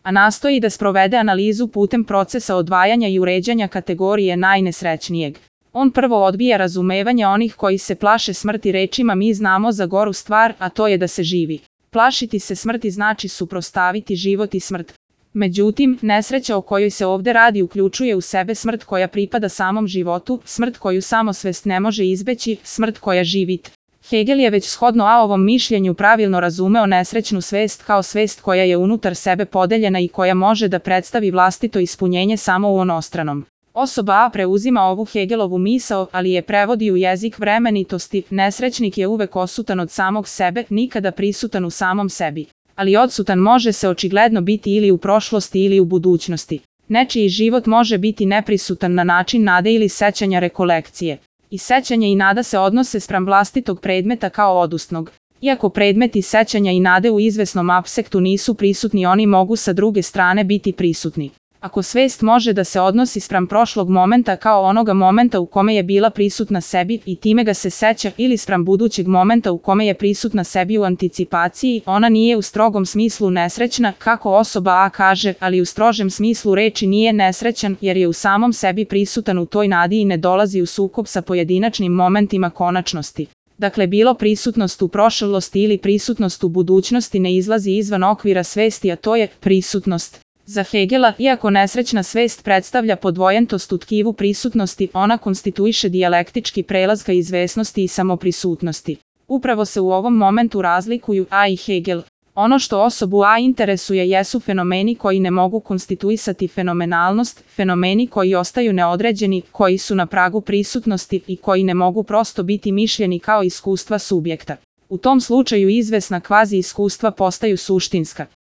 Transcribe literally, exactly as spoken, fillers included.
a nastoji da sprovede analizu putem procesa odvajanja i uređanja kategorije najnesrećnijeg. On prvo odbija razumevanje onih koji se plaše smrti rečima mi znamo za goru stvar, a to je da se živi. Plašiti se smrti znači suprotstaviti život i smrt. Međutim, nesreća o kojoj se ovde radi uključuje u sebe smrt koja pripada samom životu, smrt koju samosvest ne može izbeći, smrt koja živit. Hegel je već shodno a ovom mišljenju pravilno razumeo nesrećnu svest kao svest koja je unutar sebe podeljena i koja može da predstavi vlastito ispunjenje samo u onostranom. Osoba A preuzima ovu Hegelovu misao, ali je prevodi u jezik vremenitosti, nesrećnik je uvek odsutan od samog sebe, nikada prisutan u samom sebi. Ali odsutan može se očigledno biti ili u prošlosti ili u budućnosti. Nečiji život može biti neprisutan na način nade ili sećanja rekolekcije. I sećanje i nada se odnose spram vlastitog predmeta kao odustnog. Iako predmeti sećanja i nade u izvesnom apsektu nisu prisutni, oni mogu sa druge strane biti prisutni. Ako svest može da se odnosi spram prošlog momenta kao onoga momenta u kome je bila prisutna sebi i time ga se seća ili spram budućeg momenta u kome je prisutna sebi u anticipaciji, ona nije u strogom smislu nesrećna, kako osoba A kaže, ali u strožem smislu reči nije nesrećan jer je u samom sebi prisutan u toj nadi i ne dolazi u sukob sa pojedinačnim momentima konačnosti. Dakle, bilo prisutnost u prošlosti ili prisutnost u budućnosti ne izlazi izvan okvira svesti, a to je prisutnost. Za Hegela, iako nesrećna svest predstavlja podvojentost u tkivu prisutnosti, ona konstituiše dijalektički prelaz ka izvesnosti i samoprisutnosti. Upravo se u ovom momentu razlikuju A i Hegel. Ono što osobu A interesuje jesu fenomeni koji ne mogu konstituisati fenomenalnost, fenomeni koji ostaju neodređeni, koji su na pragu prisutnosti i koji ne mogu prosto biti mišljeni kao iskustva subjekta. U tom slučaju izvesna kvazi iskustva postaju suštinska.